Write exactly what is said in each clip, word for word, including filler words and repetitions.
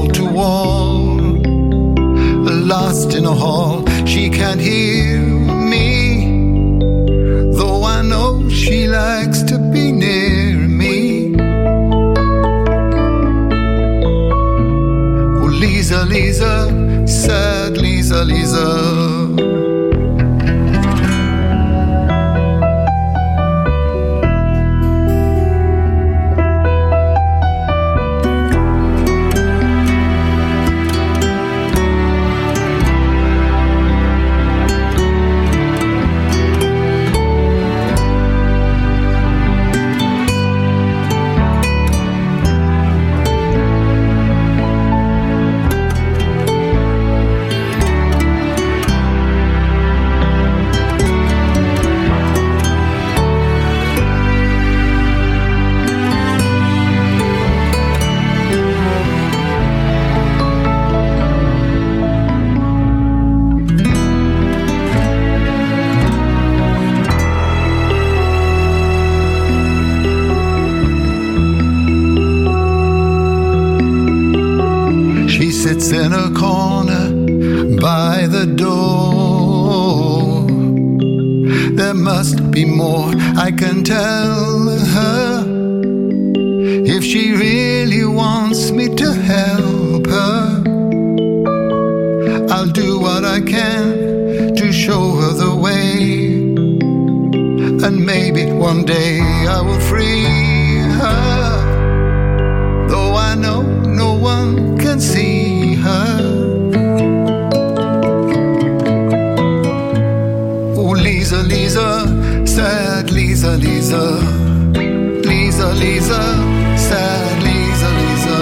to wall, lost in a hall. She can't hear me, though I know she likes to be near me. Oh, Lisa, Lisa, sad Lisa, Lisa. Sits in a corner by the door. There must be more, I can tell her, if she really wants me to help her. I'll do what I can to show her the way, and maybe one day I will free her, though I know no one can see her. Oh, Lisa, Lisa, sad Lisa, Lisa. Lisa, Lisa, sad Lisa, Lisa.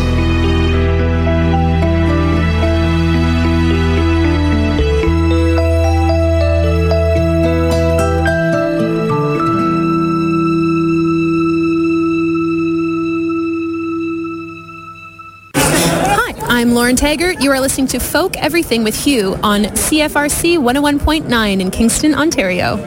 I'm Lauren Taggart. You are listening to Folk Everything with Hugh on C F R C one oh one point nine in Kingston, Ontario.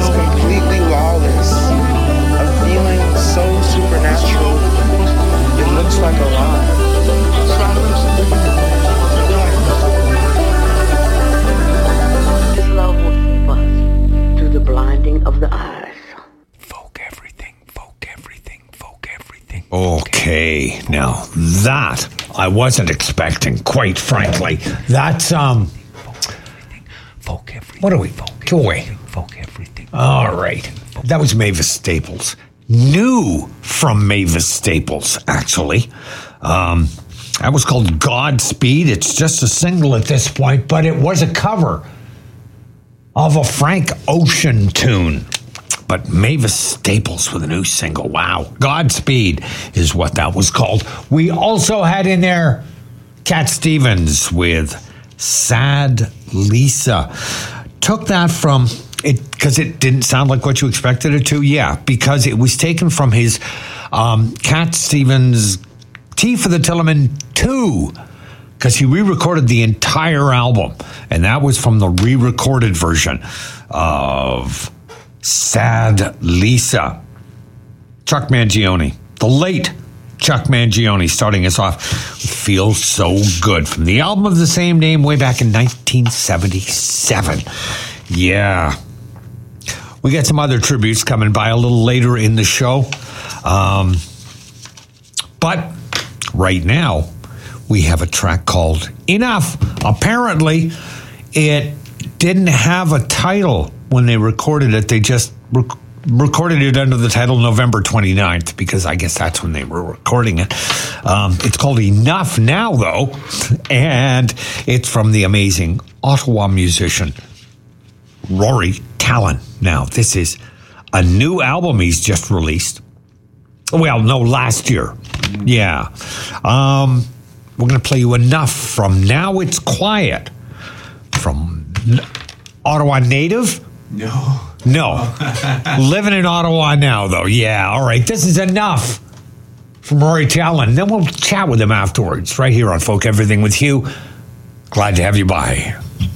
Completely lawless, a feeling so supernatural. It Okay, now that I wasn't expecting, quite frankly. That's, um... Folk everything. What are we? Folk Go away. Folk everything. All right. That was Mavis Staples. New from Mavis Staples, actually. Um, that was called Godspeed. It's just a single at this point, but it was a cover of a Frank Ocean tune. But Mavis Staples with a new single. Wow. Godspeed is what that was called. We also had in there Cat Stevens with Sad Lisa. Took that from it because it didn't sound like what you expected it to. Yeah, because it was taken from his um, Cat Stevens Tea for the Tillman two, because he re-recorded the entire album, and that was from the re-recorded version of Sad Lisa. Chuck Mangione, the late Chuck Mangione, starting us off. Feels So Good from the album of the same name way back in nineteen seventy-seven. Yeah. We got some other tributes coming by a little later in the show. Um, but right now, we have a track called Enough. Apparently, it didn't have a title when they recorded it. They just rec- recorded it under the title November twenty-ninth, because I guess that's when they were recording it. Um, it's called Enough now, though, and it's from the amazing Ottawa musician Rory Talon. Now, this is a new album he's just released. Well, no, last year. Yeah. Um, we're going to play you Enough from Now It's Quiet from Ottawa native? No. No. Living in Ottawa now, though. Yeah, all right. This is Enough from Rory Talon. Then we'll chat with him afterwards, right here on Folk Everything with Hugh. Glad to have you by.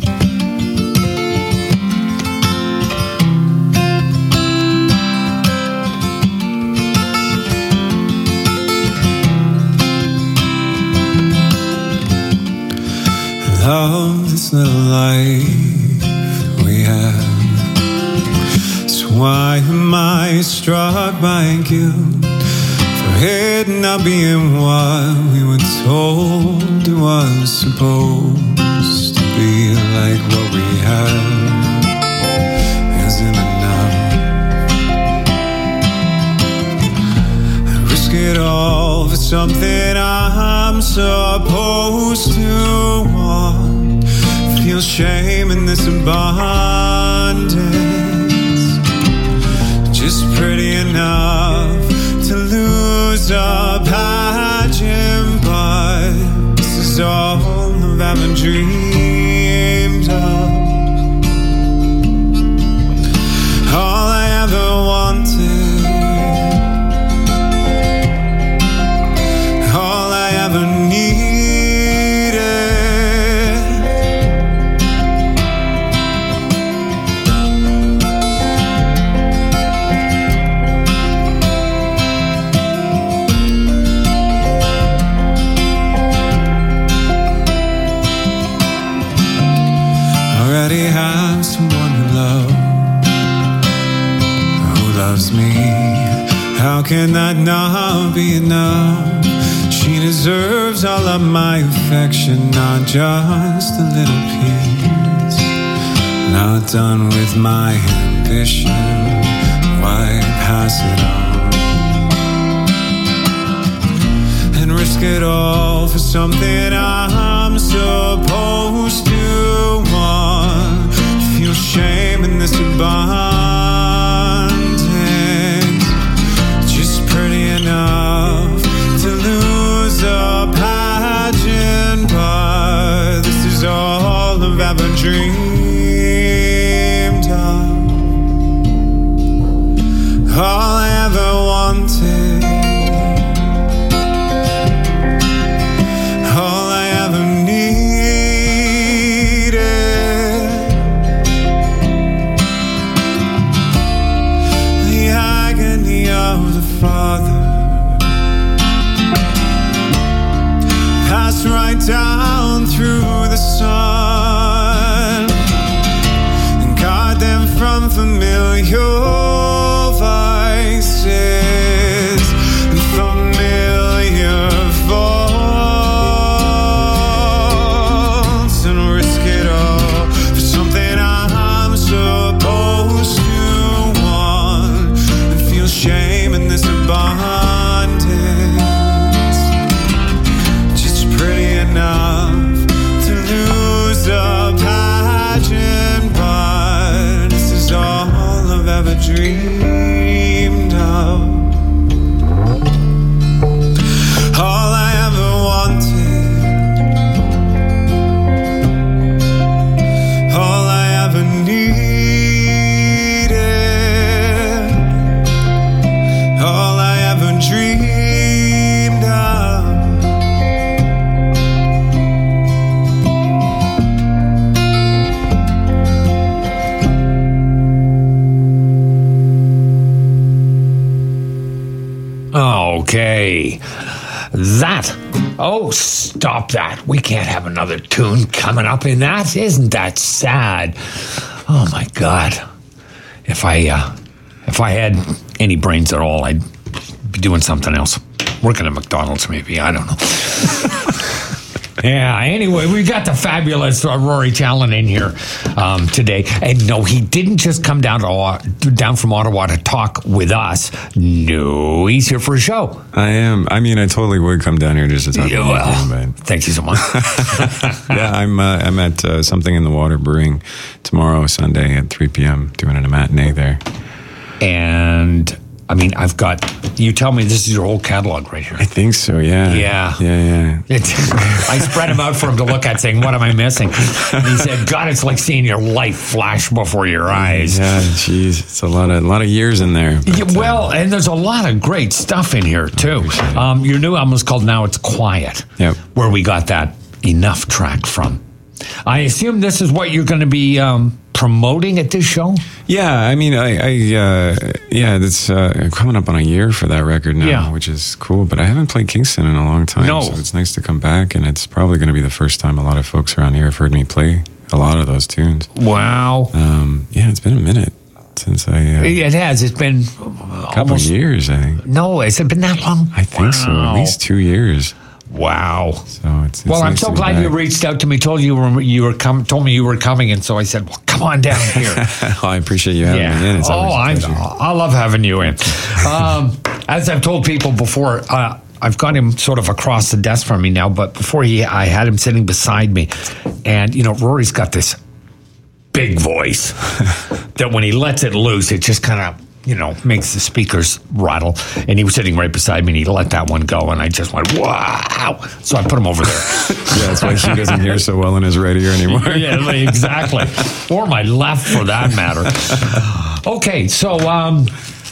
Love this little life we have. So why am I struck by guilt for it not being what we were told it was supposed to be? Like what we have isn't enough. I risk it all for something I'm supposed to want. Feel shame in this abundance, just pretty enough to lose a pageant, but this is all I've ever dreamed of. All I ever wanted, all I ever needed. Have someone who loves, who loves me. How can that not be enough? She deserves all of my affection, not just a little piece. Not done with my ambition, why pass it on and risk it all for something I'm supposed to want? Feel shame in this abundance, just pretty enough to lose a pageant, but this is all I've ever dreamed of. All I ever wanted, all I ever needed. Father, pass right down through the sun and guard them from familiar vices and familiar dreamed of. All I ever wanted, all I ever needed, all I ever dreamed of. Okay. That. Oh, stop that. We can't have another tune coming up in that. Isn't that sad? Oh, my God. If I, uh, if I had any brains at all, I'd be doing something else. Working at McDonald's, maybe. I don't know. Yeah, anyway, we got the fabulous uh, Rory Challen in here um, today. And no, he didn't just come down to down from Ottawa to talk with us. No, he's here for a show. I am. I mean, I totally would come down here just to talk Yeah, about well, him, but thank you so much. yeah, I'm uh, I'm at uh, Something in the Water Brewing tomorrow, Sunday at three p.m. doing a matinee there. And I mean, I've got, you tell me this is your whole catalog right here. I think so, yeah. Yeah. Yeah, yeah. It, I spread them out for him to look at, saying, what am I missing? And he said, God, it's like seeing your life flash before your eyes. Yeah, geez, it's a lot of a lot of years in there. But, Yeah, well, and there's a lot of great stuff in here, too. Um, your new album is called Now It's Quiet, Yep. where we got that Enough track from. I assume this is what you're going to be um, promoting at this show? yeah, I mean, I, I uh, yeah, it's uh, coming up on a year for that record now, Yeah. which is cool. But I haven't played Kingston in a long time, No. so it's nice to come back. And it's probably going to be the first time a lot of folks around here have heard me play a lot of those tunes. Wow. Um, yeah, it's been a minute since I uh, It has. It's been a couple almost. years, I think. No, has it been that long? I think so, at Wow. least two years. Wow. So it's, it's Well, I'm nice so to be glad you back. reached out to me, told you were you were com- told me you were coming, and so I said, "Well, come on down here." well, I appreciate you having me in. It's oh, always a I pleasure. I love having you in. Um, as I've told people before, uh, I've got him sort of across the desk from me now, but before he, I had him sitting beside me, and you know, Rory's got this big voice that when he lets it loose, it just kind of, you know, makes the speakers rattle. And he was sitting right beside me, and he let that one go, and I just went, wow. So I put him over there. Yeah, that's why she doesn't hear so well in his right ear anymore. Yeah, like, exactly. Or my left, for that matter. Okay, so um,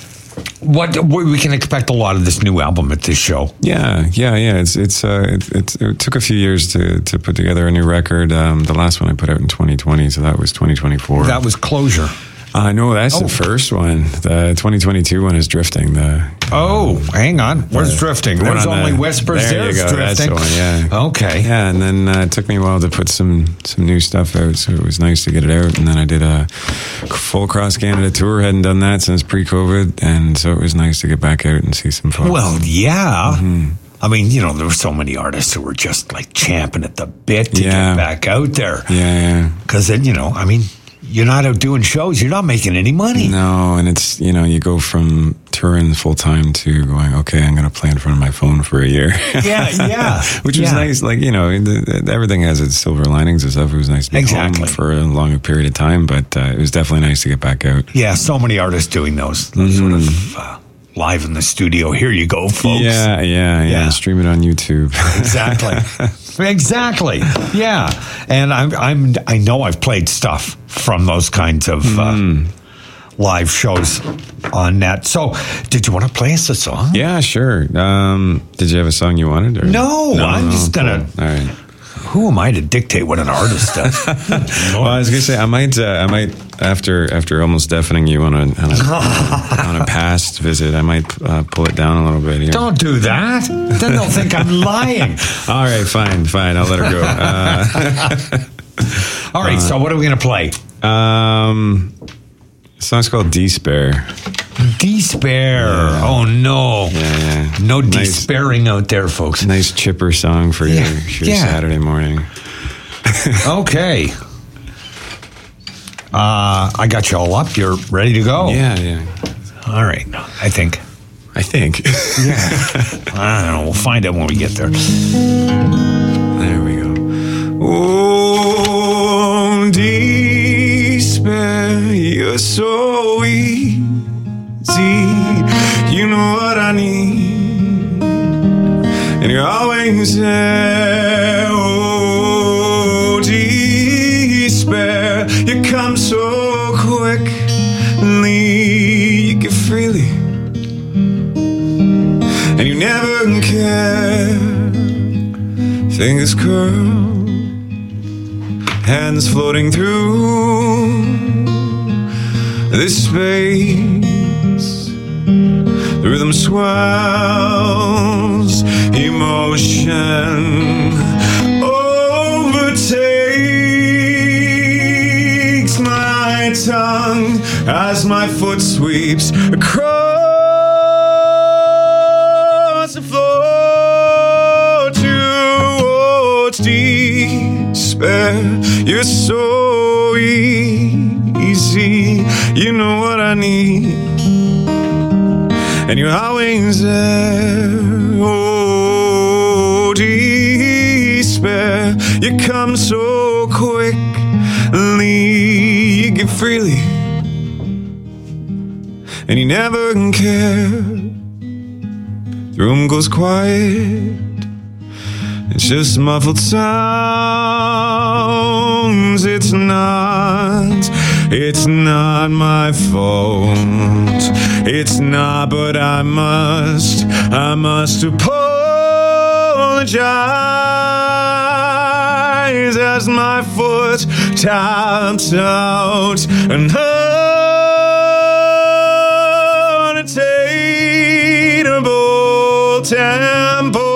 what we can expect a lot of this new album at this show. Yeah, yeah, yeah. It's it's uh, it, it's it took a few years to to put together a new record. Um, the last one I put out in twenty twenty, so that was twenty twenty-four. That was Closure. Uh, no, that's Oh. the first one. The twenty twenty-two one is Drifting. The Oh, hang on. Where's Drifting? the one There's on only the- Whispers. there you There's go, that's Drifting. the one, yeah. Okay. yeah, and then uh, it took me a while to put some some new stuff out, so it was nice to get it out. And then I did a full cross Canada tour. Hadn't done that since pre-COVID, and so it was nice to get back out and see some folks. Well, yeah. I mean, you know, there were so many artists who were just like champing at the bit to Yeah. get back out there. yeah, yeah. Because then, you know, I mean, you're not out doing shows. You're not making any money. No, and it's, you know, you go from touring full time to going, okay, I'm going to play in front of my phone for a year. Yeah, yeah. Which was Yeah. nice. Like, you know, th- th- everything has its silver linings and stuff. It was nice to be Exactly. home for a longer period of time, but uh, it was definitely nice to get back out. Yeah, so many artists doing those, those sort of uh, live in the studio. Here you go, folks. Yeah, yeah, yeah, Yeah. Stream it on YouTube. Exactly. Exactly. Yeah. And I'm I'm I know I've played stuff from those kinds of uh, live shows on net. So, did you want to play us a song? Yeah, sure. Um, did you have a song you wanted? Or? No, I'm just gonna- Cool. All right. Who am I to dictate what an artist does? Well, I was gonna say I might, uh, I might after after almost deafening you on a on a, on a past visit, I might uh, pull it down a little bit here. Don't do that. Then they'll think I'm lying. All right, fine, fine. I'll let her go. Uh, All right, so what are we going to play? um, the song's called Despair. Despair. Oh, no. Yeah, yeah. No Nice- despairing out there, folks. Nice chipper song for Yeah, your, your yeah. Saturday morning. Okay. Uh, I got you all up. You're ready to go. Yeah, yeah. All right. I think. I think. Yeah. I don't know. We'll find out when we get there. There we go. Oh, despair, you're so weak. You know what I need, and you're always there. Oh, despair, you come so quickly, you give freely, and you never care. Fingers curled, hands floating through this space. The rhythm swells, emotion overtakes my tongue as my foot sweeps across the floor towards despair. You're so easy, you know what I need, and you're always there. Oh, despair, you come so quickly, you give freely, and you never care. The room goes quiet, it's just muffled sounds. It's not, it's not my fault. It's not, but I must, I must apologize as my foot taps out an unattainable tempo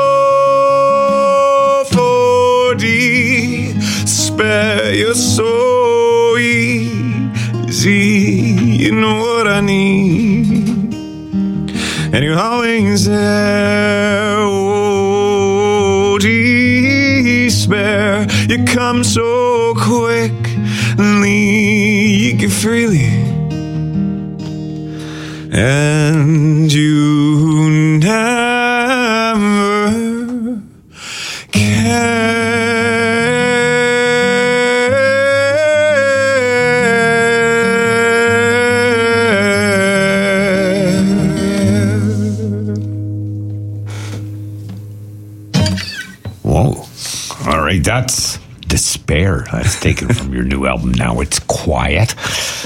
for despair. You're so easy, you know what I need, and you're always there. Oh, despair, you come so quickly, you give freely, and you never care. That's Despair. That's taken from your new album. Now It's Quiet.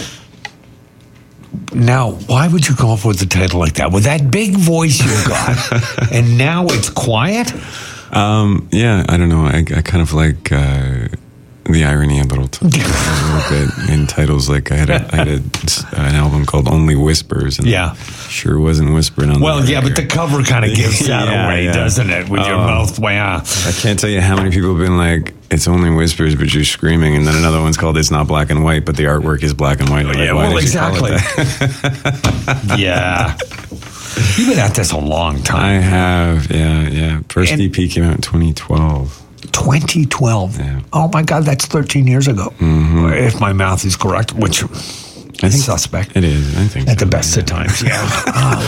Now, why would you come up with a title like that? With that big voice you got, and Now It's Quiet? Um, yeah, I don't know. I, I kind of like uh, the irony a little, t- a little bit in titles. Like I had, a, I had a, an album called Only Whispers, and yeah, sure wasn't whispering on. Well, the yeah, but the cover kind of gives that yeah, away, yeah. doesn't it? With oh, your mouth, yeah. I can't tell you how many people have been like, "It's only whispers, but you're screaming," and then another one's called "It's not black and white, but the artwork is black and white." Like, yeah, why well, did exactly. You call it that? Yeah, you've been at this a long time. I have, yeah, yeah. First And- E P came out in twenty twelve. twenty twelve. Yeah. Oh my God, that's thirteen years ago. Mm-hmm. If my math is correct, which I think suspect. It is. I think At so, the best yeah. of times, yeah. Oh.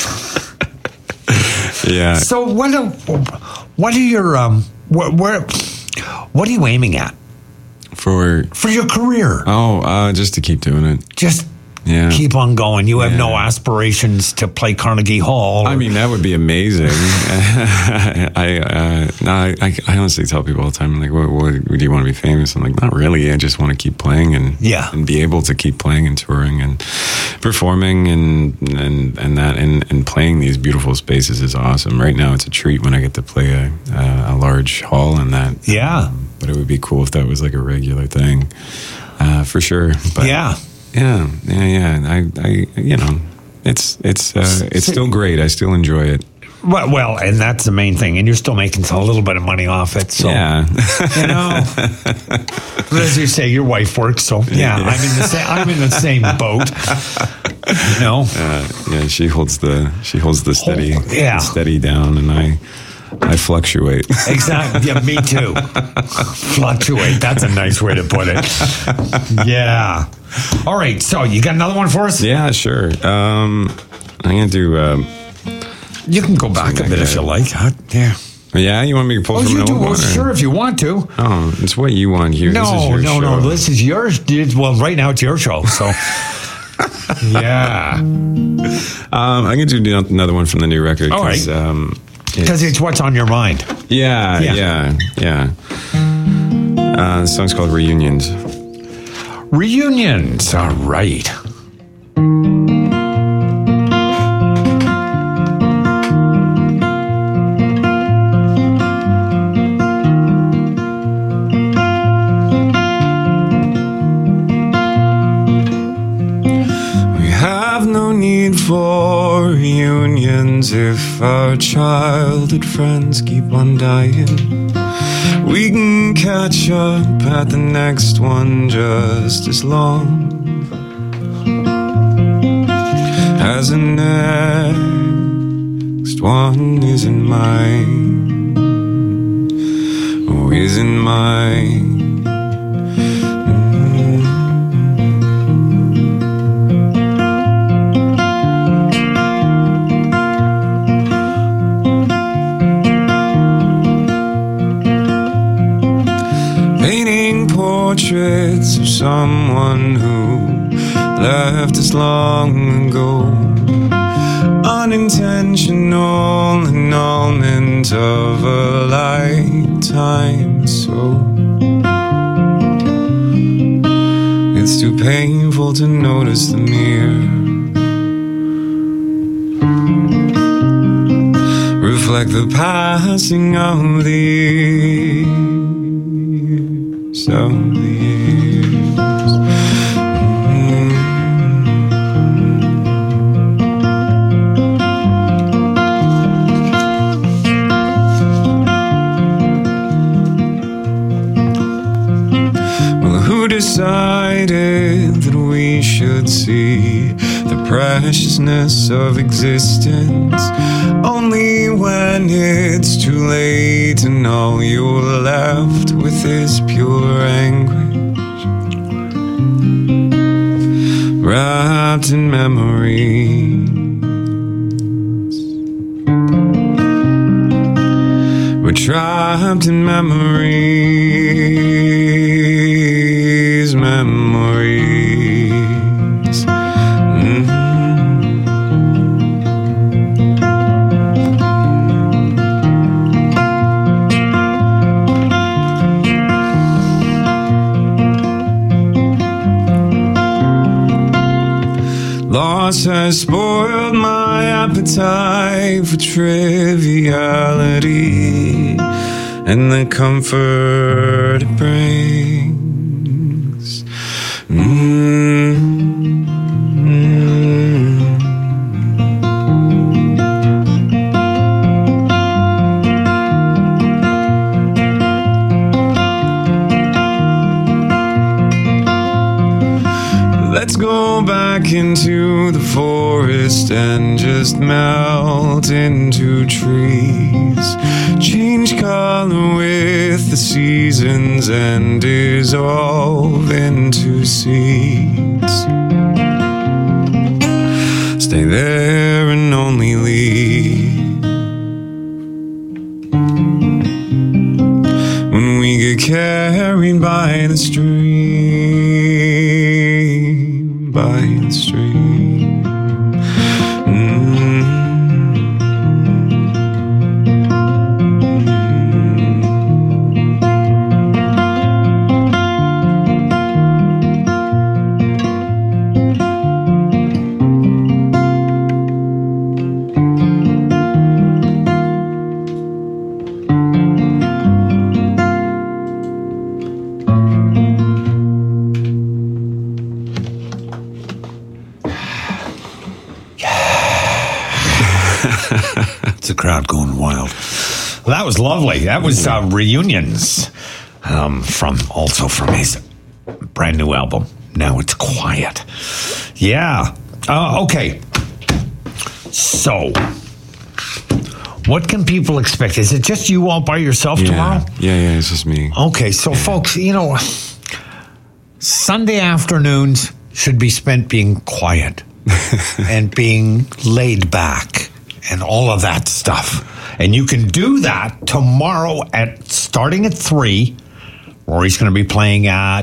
Yeah. So what? Are, what are your um? Where, where? What are you aiming at For for your career? oh, uh, just to keep doing it. Just Yeah. keep on going. You have Yeah. no aspirations to play Carnegie Hall. I mean, that would be amazing. I, uh, no, I, I, I honestly tell people all the time, like, what, what, do you want to be famous? I'm like, not really. I just want to keep playing and Yeah. and be able to keep playing and touring and performing and and and that and, and playing these beautiful spaces is awesome. Right now, it's a treat when I get to play a a, a large hall and that. Yeah. Um, but it would be cool if that was like a regular thing, uh, for sure. But yeah. Yeah, yeah, yeah. I, I, you know, it's it's uh, it's still great. I still enjoy it. Well, well, and that's the main thing. And you're still making a little bit of money off it. So, Yeah. you know, as you say, your wife works. So, yeah, Yeah. I'm in the same. I'm in the same boat. You know. Uh, yeah, she holds the she holds the steady Hold- yeah. the steady down, and I I fluctuate. Exactly. Yeah, me too. Fluctuate. That's a nice way to put it. Yeah. All right. So you got another one for us? Yeah, sure. Um, I'm gonna do. Um, You can go back a bit if you like. Huh? Yeah. yeah, you want me to pull Oh, from you an do? old Well, one? or- sure, if you want to. Oh, it's what you want here. This is No, your no, show. no. This is yours. Well, right now it's your show. So. Yeah. Um, I'm going to do another one from the new record. All right. Um, Because it's what's on your mind. yeah, Yeah. yeah, yeah. Uh, the song's called Reunions. Reunions. All right. For reunions, if our childhood friends keep on dying, we can catch up at the next one just as long as the next one isn't mine. Oh, isn't mine. Portraits of someone who left us long ago. Unintentional annulment of a lifetime. So it's too painful to notice the mirror. Reflect the passing of the years. Of the years. Mm. Well, who decided that we should see the preciousness of existence only when it's too late and all you're left with is pure anguish, wrapped in memories? We're trapped in memories, memories. Mm-hmm. Loss has spoiled my appetite for triviality and the comfort it brings. Mm-hmm. Let's go back into the forest and just melt into trees. Change color with the seasons and dissolve into seeds. Stay there and only leave when we get carried by the stream, by the stream. Mm-hmm. The crowd going wild. Well, that was lovely. That was uh, Reunions, um, from also from his brand new album. Now It's Quiet. Yeah. Uh, okay. So, what can people expect? Is it just you all by yourself Yeah, tomorrow? yeah, yeah, it's just me. Okay, so folks, you know, Sunday afternoons should be spent being quiet and being laid back and all of that stuff. And you can do that tomorrow at starting at three. Rory's going to be playing at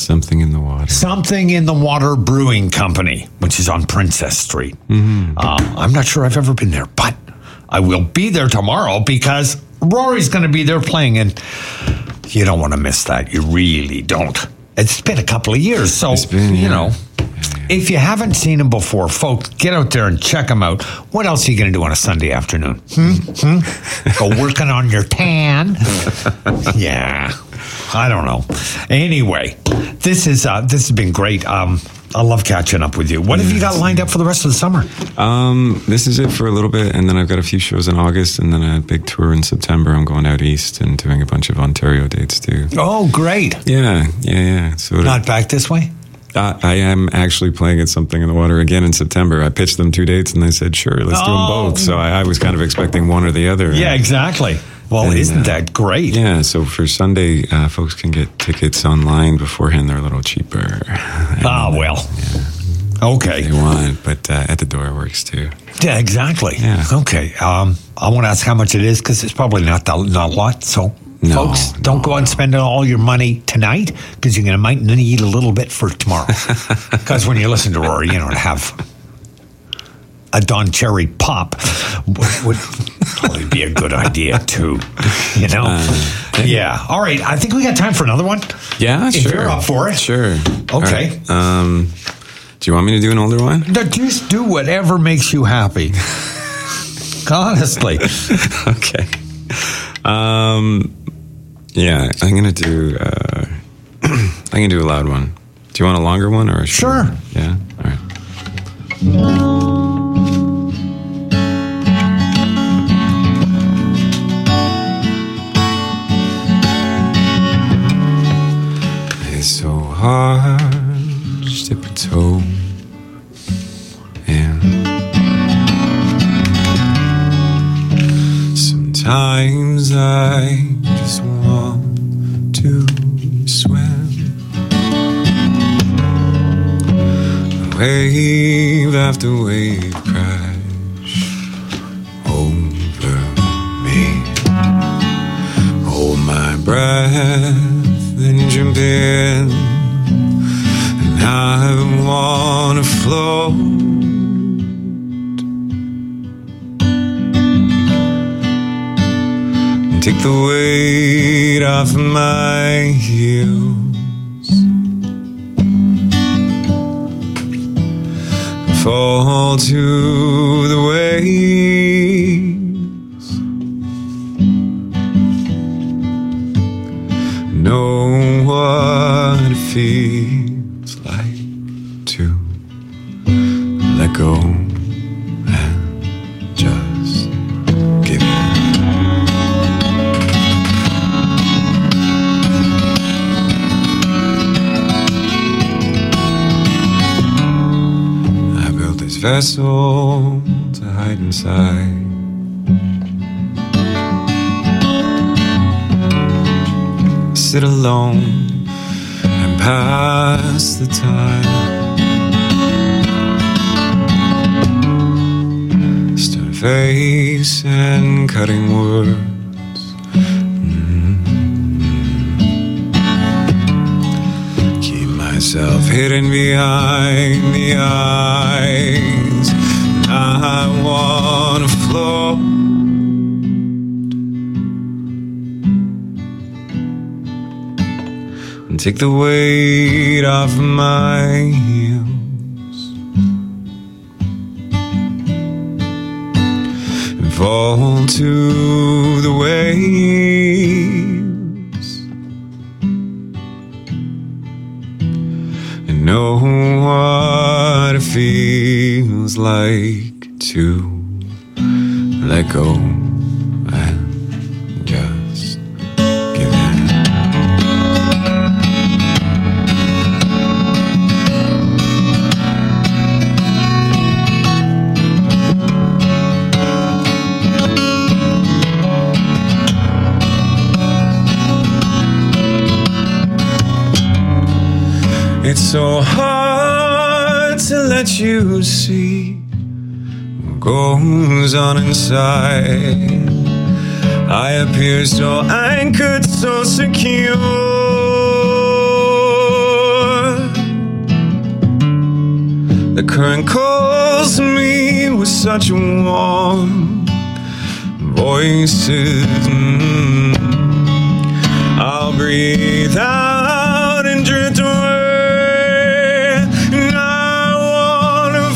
Something in the Water. Something in the Water Brewing Company, which is on Princess Street. Mm-hmm. Uh, I'm not sure I've ever been there, but I will be there tomorrow because Rory's going to be there playing, and you don't want to miss that. You really don't. It's been a couple of years, so, been, you yeah. know, yeah, yeah. If you haven't seen him before, folks, get out there and check him out. What else are you going to do on a Sunday afternoon? Hmm? Hmm? Go working on your tan? Yeah. I don't know. Anyway, this is uh, this has been great. Um, I love catching up with you. What have you got lined up for the rest of the summer? Um, this is it for a little bit, and then I've got a few shows in August, and then a big tour in September. I'm going out east and doing a bunch of Ontario dates too. Oh, great! Yeah, yeah, yeah. So not back this way. Uh, I am actually playing at Something in the Water again in September. I pitched them two dates, and they said, "Sure, let's oh. do them both." So I, I was kind of expecting one or the other. Yeah, exactly. Well, and, isn't uh, that great? Yeah, so for Sunday, uh, folks can get tickets online beforehand. They're a little cheaper. Ah, uh, well. Yeah. Okay. If they want, but uh, at the door works too. Yeah, exactly. Yeah. Okay. Um, I want to ask how much it is because it's probably not that, not a lot. So, no, folks, don't no, go out and spend all your money tonight because you're going to might need a little bit for tomorrow. Because when you listen to Rory, you know, to have a Don Cherry pop would, would probably be a good idea too. You know? Uh, yeah. All right. I think we got time for another one. Yeah, if sure. If you're up for it. Sure. Okay. Right. Um, do you want me to do an older one? No, just do whatever makes you happy. Honestly. Okay. Um, yeah, I'm going to do, uh, I'm going to do a loud one. Do you want a longer one or a short? Sure. Yeah? All right. It's so hard to dip a toe in. Sometimes I just want to swim. Wave after wave crash over me. Hold my breath, then jump in, and I wanna float. And take the weight off my heels. Fall to the waves. Know what it feels like to let go and just give in. Vessel to hide inside. Sit alone and pass the time. Stone face and cutting words. Mm-hmm. Keep myself hidden behind the eyes. I wanna float. And take the weight off my heels. And fall to the waves. And know what it feels like to let go and just give in. It's so hard to let you see goes on inside. I appear so anchored, so secure. The current calls me with such warm voices. Mm. I'll breathe out and drift away. And I wanna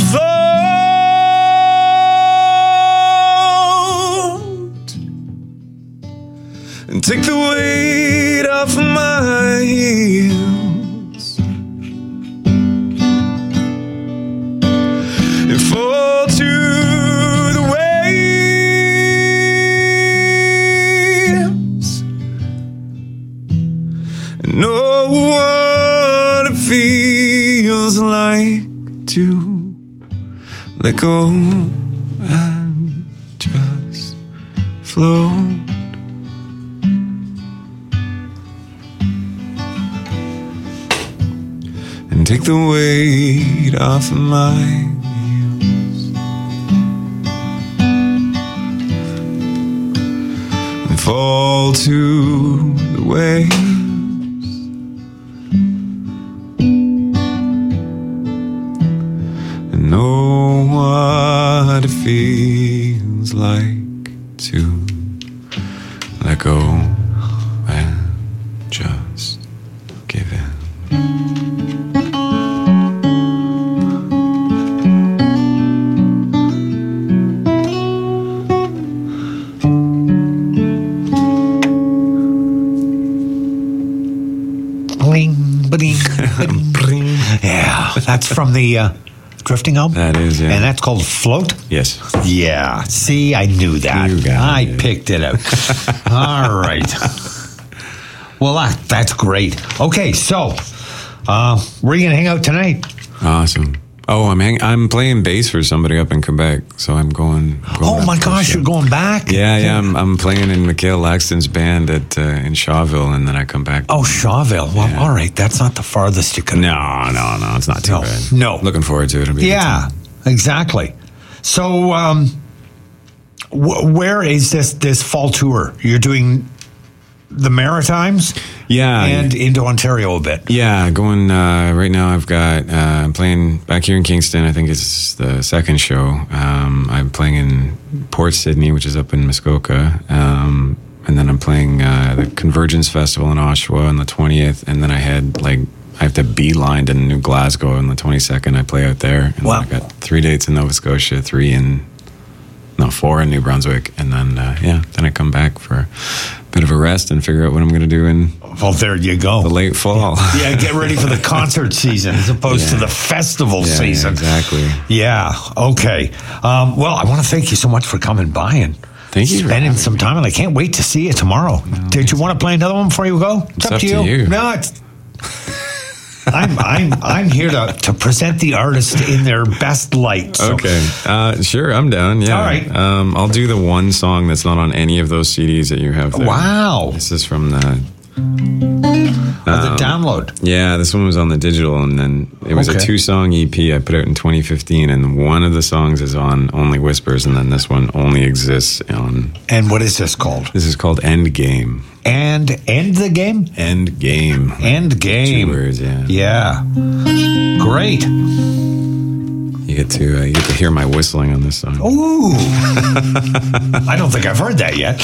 float and take the weight off my heels and fall to the waves and know what it feels like to let go and just float. And take the weight off of my heels and fall to the waves and know what it feels like to let go and just give in. Bling, bling, bling. Yeah, that's from the uh, Drifting album? That is, yeah. And that's called Float? Yes. Yeah. See, I knew that. You got I it. picked it out. All right. Well, that, that's great. Okay, so uh, where are you going to hang out tonight? Awesome. Oh, I'm hang- I'm playing bass for somebody up in Quebec, so I'm going. going Oh, back my to the gosh, show. you're going back? Yeah, yeah. I'm I'm playing in Mikhail Laxton's band at uh, in Shawville, and then I come back. Oh, Shawville. Well, Yeah. all right. That's not the farthest you can. No, no, no. It's not too No, bad. no. Looking forward to it. It'll be a good Yeah, time. exactly. So, um, wh- where is this this fall tour? You're doing the Maritimes, Yeah, and into Ontario a bit. Yeah, going uh, right now. I've got uh, I'm playing back here in Kingston. I think it's the second show. Um, I'm playing in Port Sydney, which is up in Muskoka, um, and then I'm playing uh, the Convergence Festival in Oshawa on the twentieth. And then I had like I have to beeline to New Glasgow on the twenty-second. I play out there. And Wow. then I got three dates in Nova Scotia, three in no four in New Brunswick, and then uh, yeah, then I come back for a bit of a rest and figure out what I'm going to do in Well, there you go. the late fall. Yeah, get ready for the concert season as opposed to Yeah. the festival Yeah, season. exactly. Yeah. Okay. Um, well, I want to thank you so much for coming by and Thank you for spending having some me. time. And I can't wait to see you tomorrow. Did you want to play another one before you go? It's, It's up to you. No, it's. I'm I'm I'm here to, to present the artist in their best light. So. Okay, uh, sure, I'm down. Yeah, All right. Um, I'll do the one song that's not on any of those C Ds that you have there. Wow. This is from the. Uh, the download. Yeah, this one was on the digital, and then it was Okay. a two-song E P I put out in twenty fifteen, and one of the songs is on Only Whispers, and then this one only exists on. And what is this called? This is called End Game. And end the game? End Game. End game. Two words, yeah. Yeah. Great. You get to uh, you get to hear my whistling on this song. Ooh. I don't think I've heard that yet.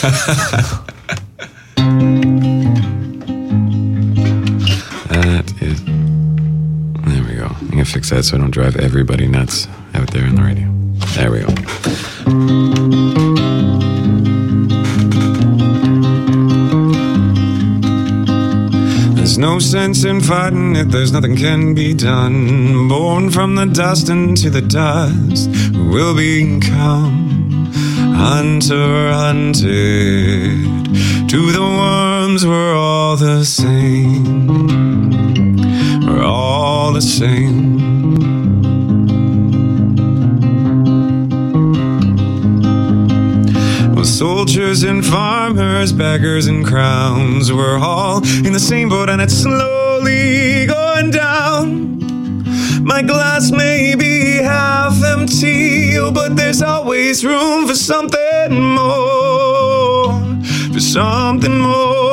That is. There we go. I'm gonna fix that so I don't drive everybody nuts out there on the radio. There we go. There's no sense in fighting it, there's nothing can be done. Born from the dust into the dust, we'll become hunter hunted. To the worms, we're all the same. We're all the same. Well, soldiers and farmers, beggars and crowns, we're all in the same boat and it's slowly going down. My glass may be half empty, but there's always room for something more, for something more.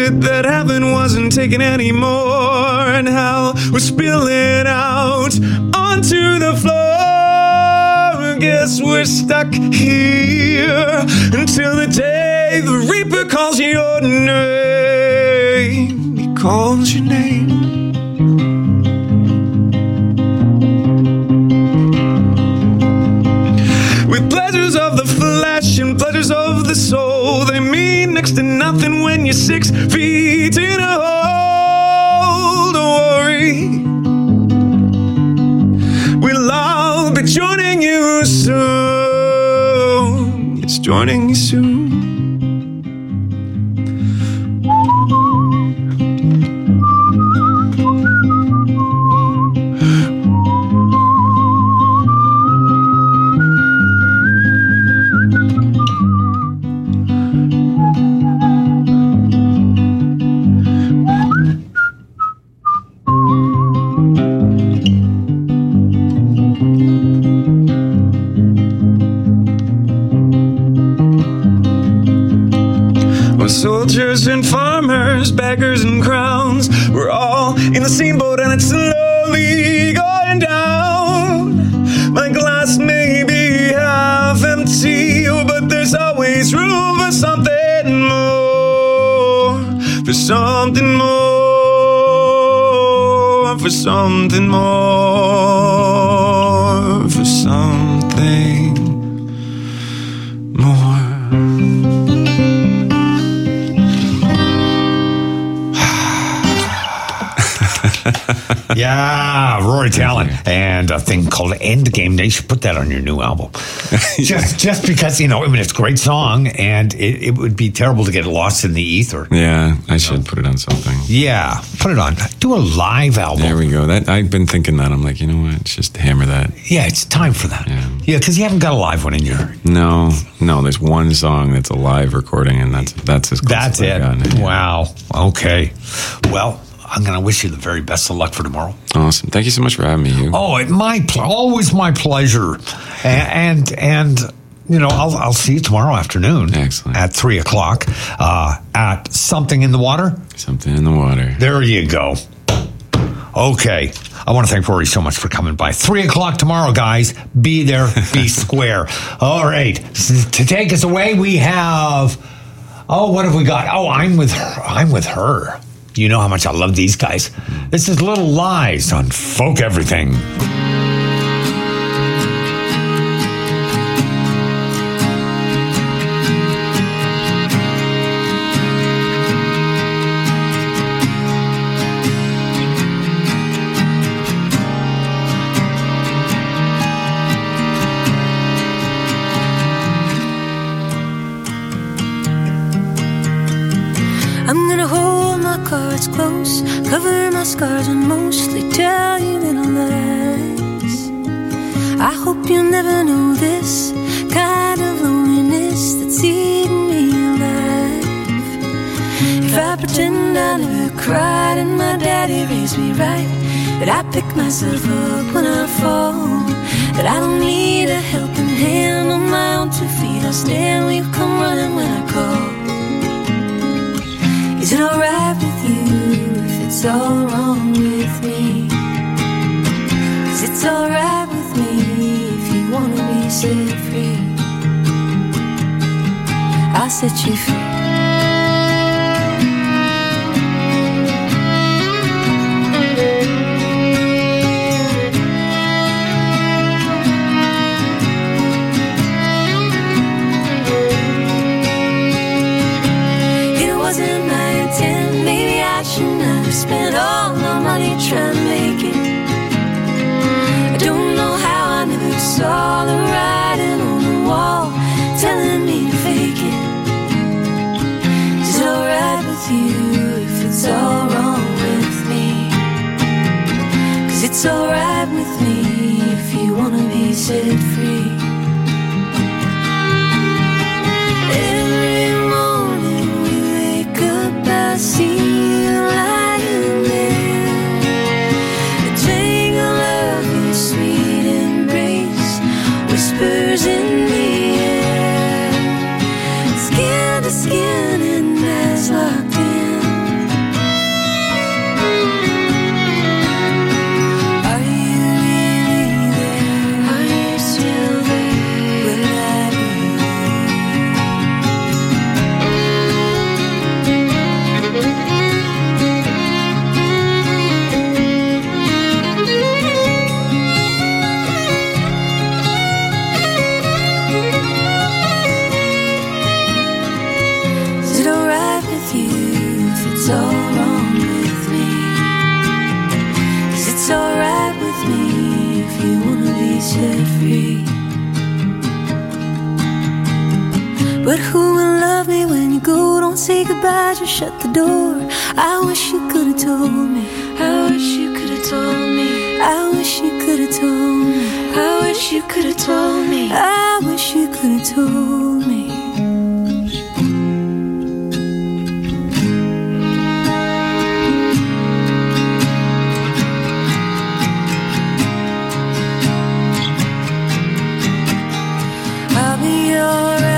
it that heaven wasn't taking anymore, and hell was spilling out onto the floor. Guess we're stuck here until the day the Reaper calls your name. He calls your name. With pleasures of the flesh and pleasures of the soul, they mean next to nothing when you're six feet in a hole. Don't worry, we'll all be joining you soon. It's joining you soon. Soldiers and farmers, beggars and crowns, we're all in the same boat and it's slowly going down. My glass may be half empty, but there's always room for something more, for something more, for something more, for something more. Yeah, Rory Talon, and a thing called Endgame. They should put that on your new album. just, just because, you know, I mean, it's a great song, and it, it would be terrible to get lost in the ether. Yeah, I should put it on something. Yeah, put it on. Do a live album. There we go. That I've been thinking that. I'm like, you know what? Just hammer that. Yeah, it's time for that. Yeah, because yeah, you haven't got a live one in your. No, no. There's one song that's a live recording, and that's that's as close That's as it. I've gotten. Wow. Okay. Well, I'm going to wish you the very best of luck for tomorrow. Awesome. Thank you so much for having me, Hugh. Oh, it, my pl- always my pleasure. And, and, and you know, I'll, I'll see you tomorrow afternoon. Excellent. At three o'clock uh, at Something in the Water. Something in the Water. There you go. Okay. I want to thank Rory so much for coming by. Three o'clock tomorrow, guys. Be there, be square. All right. To take us away, we have, oh, what have we got? Oh, I'm with her. I'm with her. You know how much I love these guys. This is Little Lies on Folk Everything. I'm gonna hold my cards close, cover my scars and mostly tell you little lies. I hope you'll never know this kind of loneliness that's eating me alive. If I pretend I never cried and my daddy raised me right, that I pick myself up when I fall, that I don't need a helping hand on my own two feet, I'll stand when you come running when I call. Is it alright with you if it's all wrong with me? 'Cause it's alright with me if you wanna be set free. I'll set you free. Spent all my money trying to make it. I don't know how I never saw the writing on the wall telling me to fake it. Is it alright with you if it's all wrong with me? 'Cause it's alright with me if you wanna be set free. Every morning we wake up, I see you lying. Whispers in the air, skin to skin and eyes locked in. what's all wrong with me. 'Cause it's alright with me if you wanna be set free. But who will love me when you go? Don't say goodbye, just shut the door. I wish you could have told me. I wish you could have told me. I wish you could have told me. I wish you could have told me. I wish you could have told me. I'll be alright.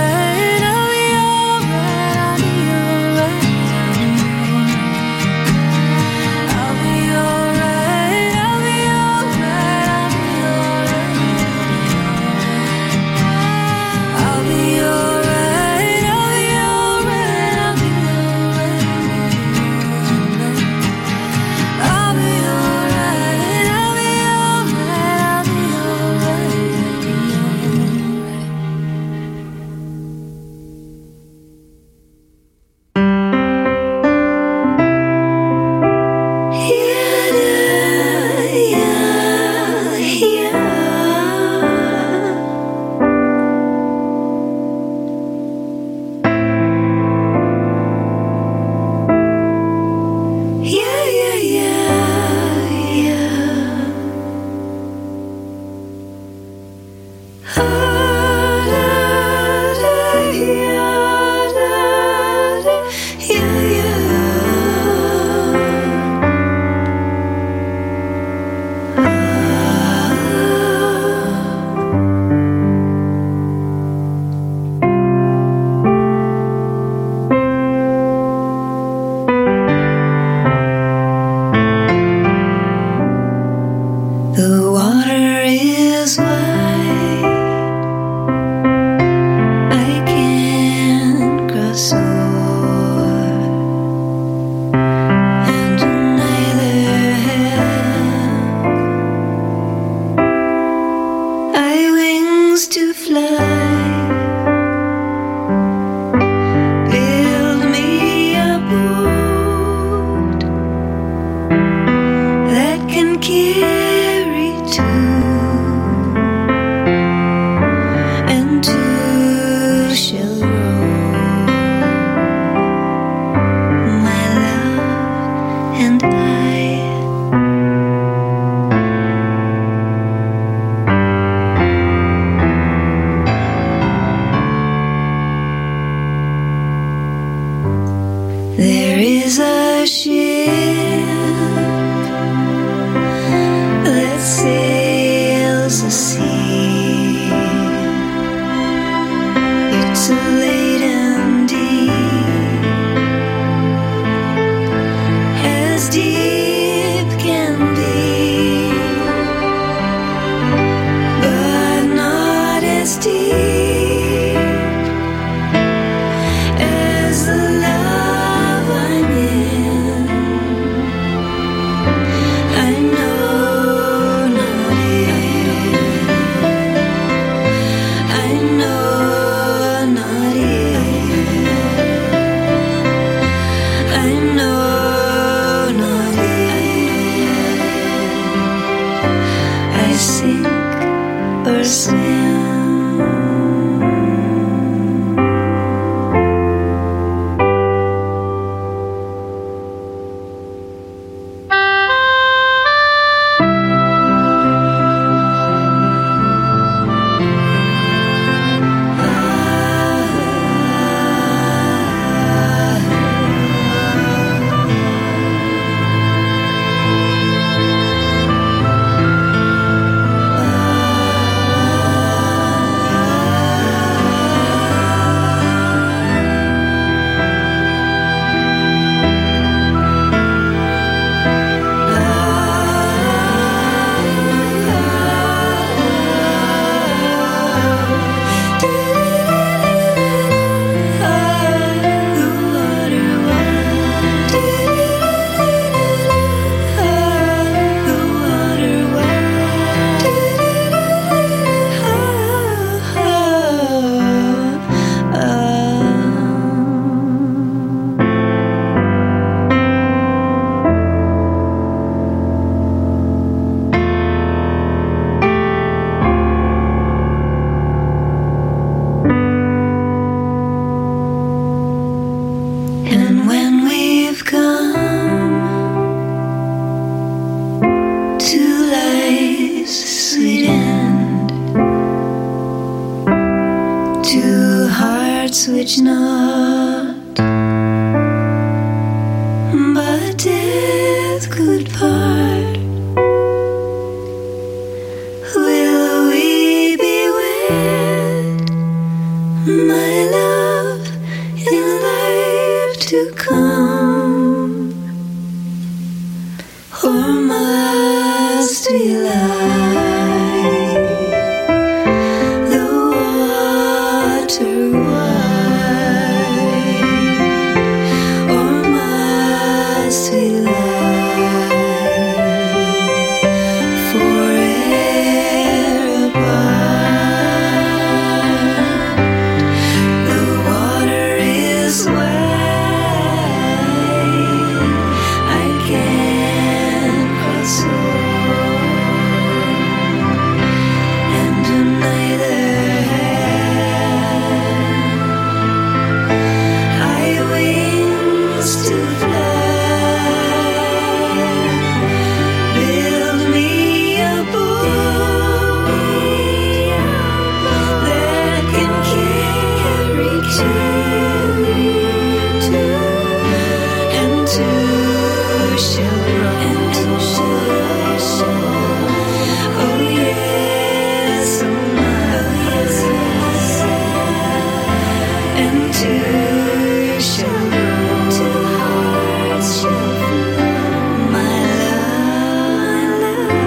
I know not judge not, but death could part. Will we be wed, my love, in life to come, or must we lie the water wide, or must we lie forever apart? The water is wide, I can't cross over, and neither have I wings to fly. Build me a boat that can carry two, and two shall row. Oh yes, oh my, and two shall row. Two hearts shall flow, my love,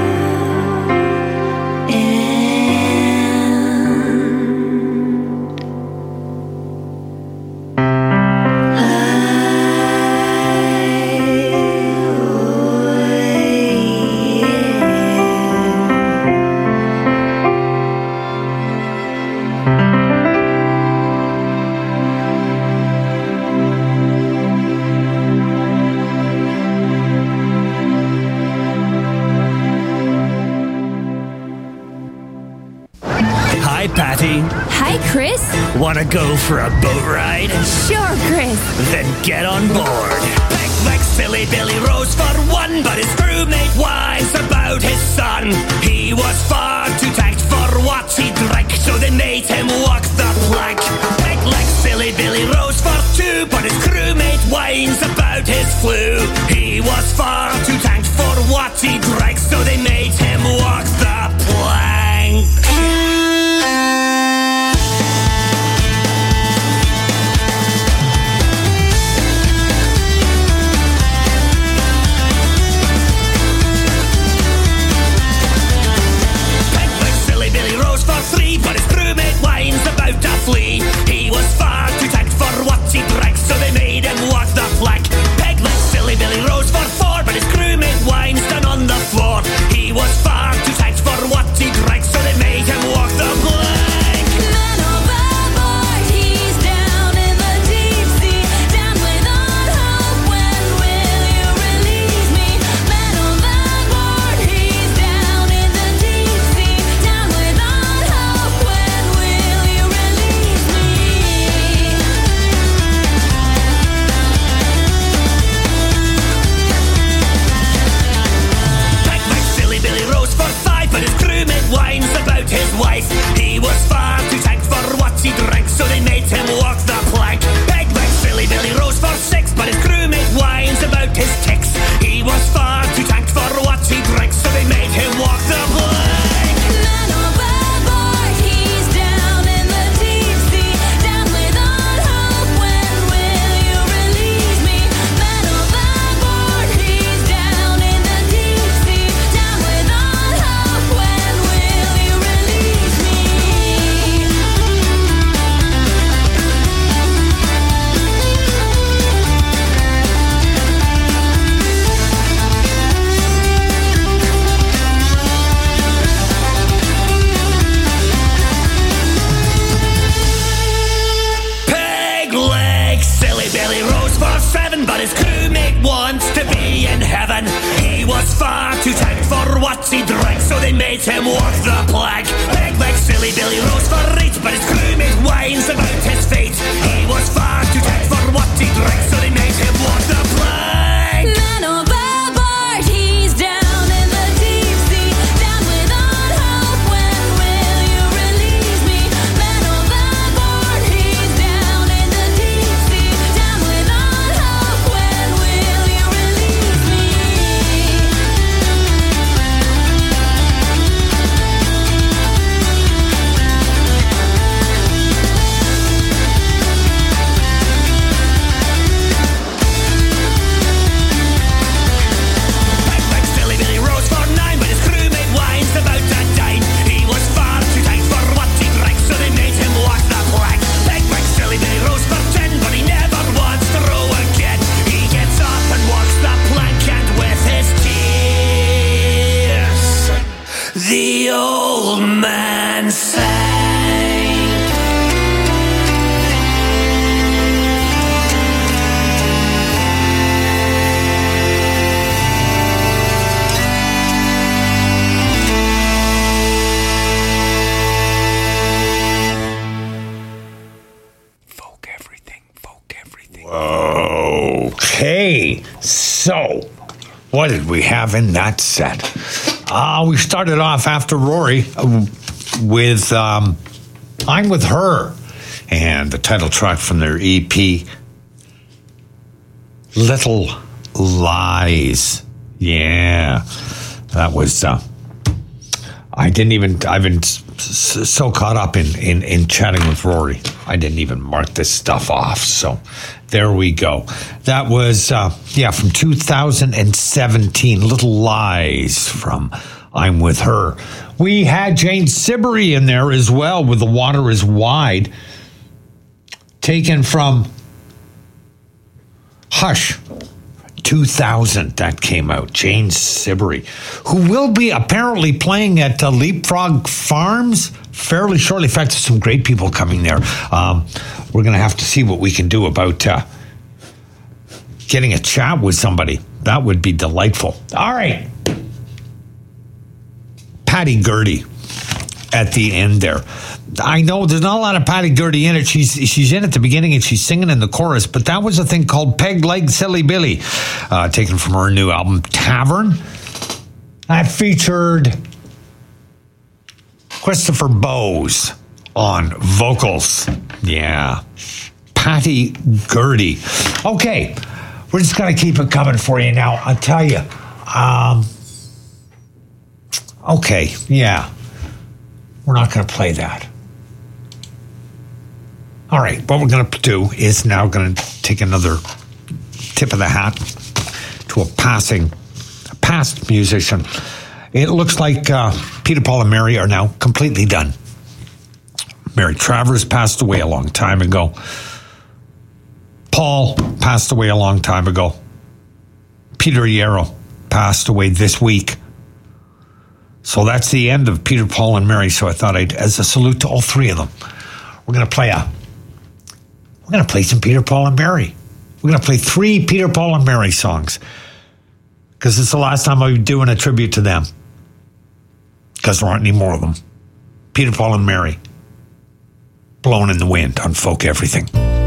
Hi, Patty. Hi, Chris. Wanna go for a boat ride? Sure, Chris. Then get on board. Peg leg silly Billy rose for one, but his crewmate whines about his son. He was far too tanked for what he drank, so they made him walk the plank. Peg leg silly Billy rose for two, but his crewmate whines about his flu. He was far too tanked for what he drank, so they made him walk the plank. Three, but his crewmate whines about to flee. He was far too tanked for what he drank, so they made him walk the plank. Peg leg silly Billy rose for four, but his crewmate whines down on the floor. He was far too tanked for what he drank, so they made him walk the plank. Man overboard, he's down in the deep sea, down without hope. When will you release me? Man overboard, he's down in the deep sea, down without hope. When will you release me? Peg leg silly Billy rose for five, but his crewmate whines about his wife. He was far too tanked for what he drank, so they made him walk the plank. Peg leg silly Billy rose for six, but his crewmate whines about his ticks. He was far too tanked for what he drank, so they made him walk the plank. Man overboard, he's down in the deep sea, down without hope. When will you release me? Man overboard, he's down in the deep sea, down without hope. When will you release me? Peg leg silly Billy rose for seven, but his crewmate wants to be in heaven. He was far too tanked for what he drank, so they made him walk the plank. Peg leg silly Billy rose for eight, but his crewmate whines about his fate. He was far too tanked for what he drank, so they made him walk the plank. Man overboard, he's down in the deep sea, down without hope. When will you release me? Man overboard, he's down in the the old man sang. Folk everything, folk everything. Okay, so what did we have in that set? Uh, we started off after Rory uh, with um, I'm With Her, and the title track from their E P, Little Lies. Yeah, that was, uh, I didn't even, I've been s- s- so caught up in, in, in chatting with Rory, I didn't even mark this stuff off, so there we go. That was, uh, yeah, from two thousand seventeen, Little Lies from I'm With Her. We had Jane Siberry in there as well with The Water Is Wide, taken from Hush, two thousand, that came out. Jane Siberry, who will be apparently playing at uh, Leapfrog Farms fairly shortly. In fact, there's some great people coming there. Um, we're going to have to see what we can do about uh, getting a chat with somebody. That would be delightful. All right. Patty Gurdy at the end there. I know there's not a lot of Patty Gurdy in it. She's she's in at the beginning and she's singing in the chorus, but that was a thing called Peg Leg Silly Billy, uh, taken from her new album, Tavern. That featured Christopher Bowes on vocals. Yeah. Patty Gurdy. Okay. We're just going to keep it coming for you now. I'll tell you. Um, okay. Yeah. We're not going to play that. All right. What we're going to do is now going to take another tip of the hat to a passing, a past musician. It looks like uh, Peter, Paul, and Mary are now completely done. Mary Travers passed away a long time ago. Paul passed away a long time ago. Peter Yarrow passed away this week. So that's the end of Peter, Paul, and Mary. So I thought I'd, as a salute to all three of them, we're going to play a, we're going to play some Peter, Paul, and Mary. We're going to play three Peter, Paul, and Mary songs. Because it's the last time I'm doing a tribute to them. Because there aren't any more of them. Peter, Paul, and Mary. Blowing in the Wind on Folk Everything.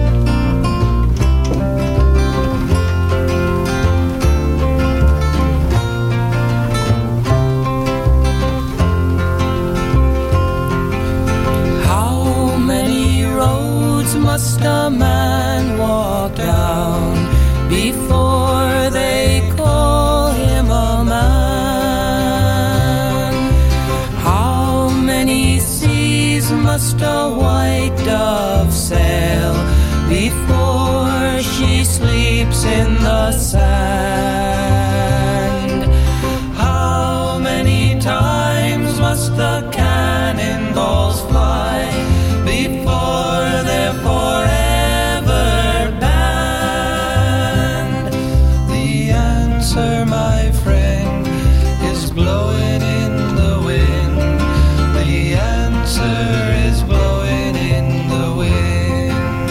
How many roads must a man walk down before they call him a man? How many seas must a white dove sail before she sleeps in the sand? How many times must the cannonballs fly before they're forever banned? The answer, my friend, is blowing in the wind. The answer is blowing in the wind.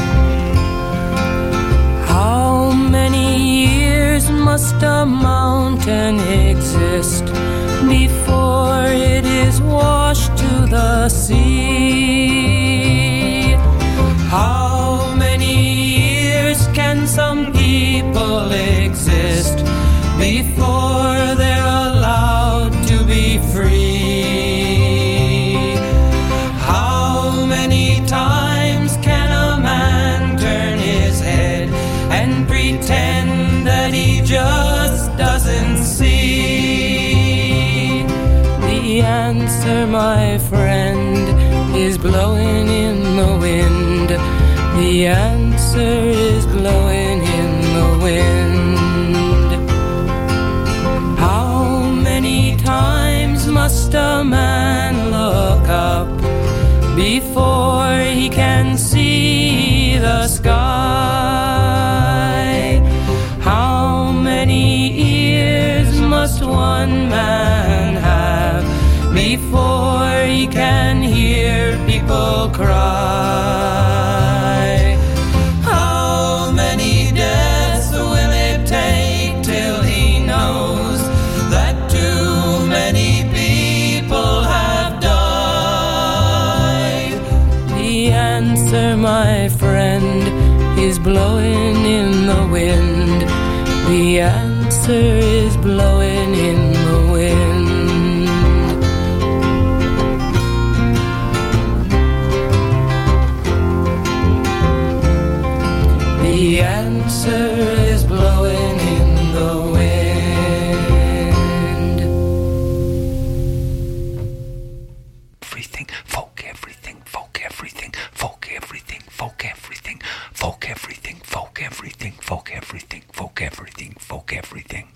How many years must a mountain exist before it is washed to the sea? How many years can some people exist before they're allowed to be free? How many times can a man turn his head and pretend that he just doesn't see? The answer, my friend, is blowing in the wind. The answer is blowing in the wind. How many times must a man look up before he can see the sky? How many ears must one man have before he can hear people cry. How many deaths will it take till he knows that too many people have died? The answer, my friend, is blowing in the wind. The answer is blowing in the wind. The answer is blowing in the wind. Everything, folk, everything, folk, everything, folk, everything, folk, everything, folk, everything, folk, everything, folk, everything, folk, everything, folk, everything.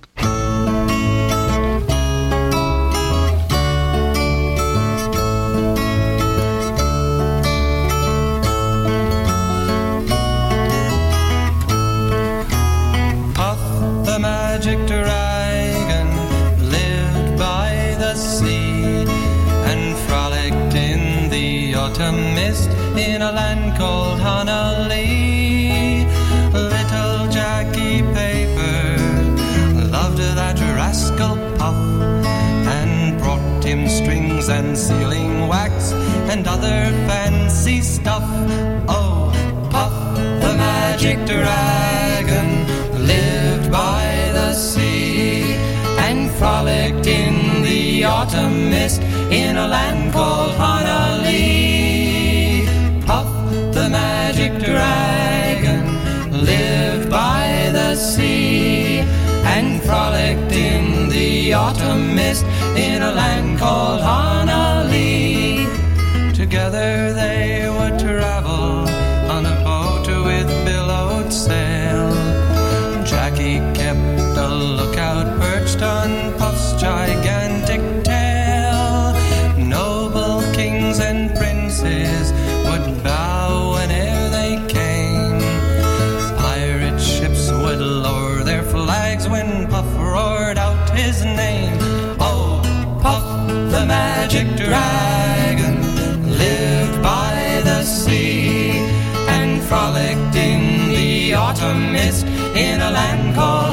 Puff the magic dragon lived by the sea and frolicked in the autumn mist in a land called Honolulu. Little Jackie Paper loved that rascal Puff and brought him strings and sealing wax and other fancy stuff. Oh, Puff the magic dragon lived by the sea and frolicked in the autumn mist in a land called Honolulu. Puff the magic dragon lived by the sea and frolicked in the autumn mist in a land called Honolulu. Together they would travel on a boat with billowed sail. Jackie kept a lookout perched on Puff's gigantic tail. Noble kings and princes would bow whenever they came. Pirate ships would lower their flags when Puff roared out his name. Oh, Puff the magic dragon lived by the sea and frolicked in the autumn mist in a land called